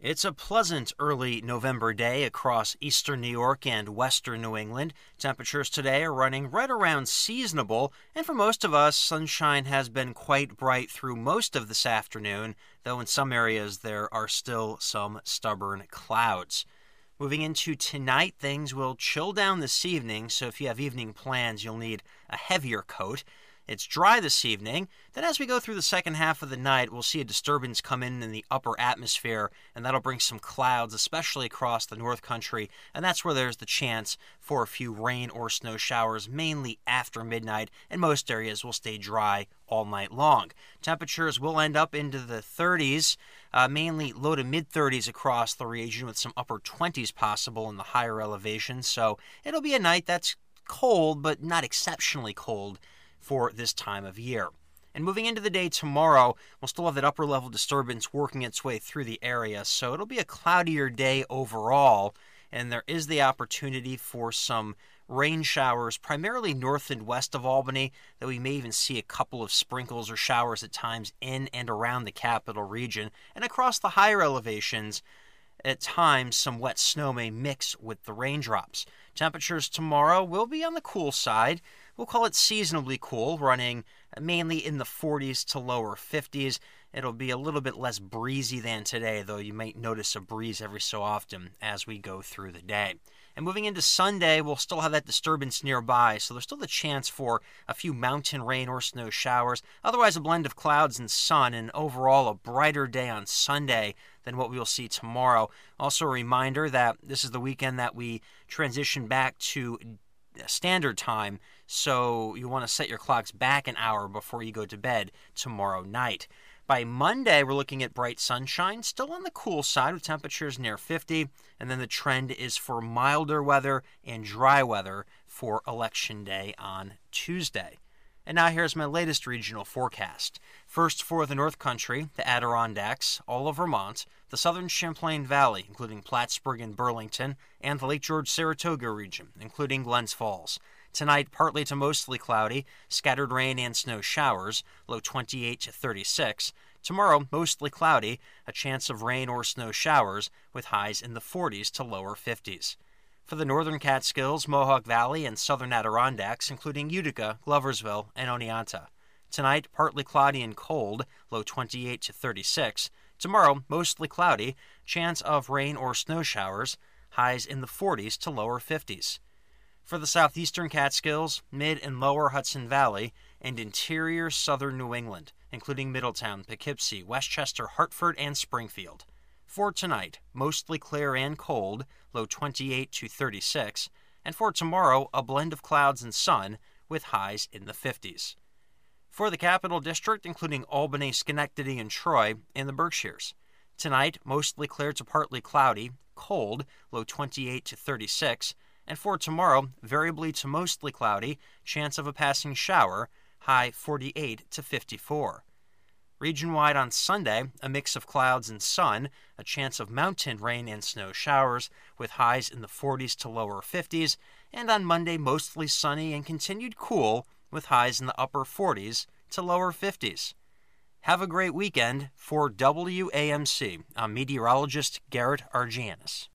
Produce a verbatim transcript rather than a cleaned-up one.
It's a pleasant early November day across eastern New York and western New England. Temperatures today are running right around seasonable, and for most of us, sunshine has been quite bright through most of this afternoon, though in some areas there are still some stubborn clouds. Moving into tonight, things will chill down this evening, so if you have evening plans, you'll need a heavier coat. It's dry this evening. Then as we go through the second half of the night, we'll see a disturbance come in in the upper atmosphere, and that'll bring some clouds, especially across the North Country, and that's where there's the chance for a few rain or snow showers, mainly after midnight, and most areas will stay dry all night long. Temperatures will end up into the thirties, uh, mainly low to mid-thirties across the region, with some upper twenties possible in the higher elevations, so it'll be a night that's cold, but not exceptionally cold for this time of year. And moving into the day tomorrow, we'll still have that upper level disturbance working its way through the area, so it'll be a cloudier day overall, and there is the opportunity for some rain showers, primarily north and west of Albany, that we may even see a couple of sprinkles or showers at times in and around the capital region, and across the higher elevations. At times, some wet snow may mix with the raindrops. Temperatures tomorrow will be on the cool side. We'll call it seasonably cool, running mainly in the forties to lower fifties. It'll be a little bit less breezy than today, though you might notice a breeze every so often as we go through the day. And moving into Sunday, we'll still have that disturbance nearby, so there's still the chance for a few mountain rain or snow showers. Otherwise, a blend of clouds and sun, and overall a brighter day on Sunday than what we will see tomorrow. Also a reminder that this is the weekend that we transition back to standard time, so you want to set your clocks back an hour before you go to bed tomorrow night. By Monday, we're looking at bright sunshine, still on the cool side with temperatures near fifty, and then the trend is for milder weather and dry weather for Election Day on Tuesday. And now here's my latest regional forecast. First for the North Country, the Adirondacks, all of Vermont, the southern Champlain Valley, including Plattsburgh and Burlington, and the Lake George-Saratoga region, including Glens Falls. Tonight, partly to mostly cloudy, scattered rain and snow showers, low twenty-eight to thirty-six. Tomorrow, mostly cloudy, a chance of rain or snow showers, with highs in the forties to lower fifties. For the northern Catskills, Mohawk Valley, and southern Adirondacks, including Utica, Gloversville, and Oneonta. Tonight, partly cloudy and cold, low twenty-eight to thirty-six. Tomorrow, mostly cloudy, chance of rain or snow showers, highs in the forties to lower fifties. For the southeastern Catskills, mid and lower Hudson Valley, and interior southern New England, including Middletown, Poughkeepsie, Westchester, Hartford, and Springfield. For tonight, mostly clear and cold, low twenty-eight to thirty-six, and for tomorrow, a blend of clouds and sun, with highs in the fifties. For the Capital District, including Albany, Schenectady, and Troy, and the Berkshires. Tonight, mostly clear to partly cloudy, cold, low twenty-eight to thirty-six, and for tomorrow, variably to mostly cloudy, chance of a passing shower, high forty-eight to fifty-four. Region-wide on Sunday, a mix of clouds and sun, a chance of mountain rain and snow showers, with highs in the forties to lower fifties, and on Monday, mostly sunny and continued cool, with highs in the upper forties to lower fifties. Have a great weekend. For W A M C, I'm meteorologist Garrett Argianis.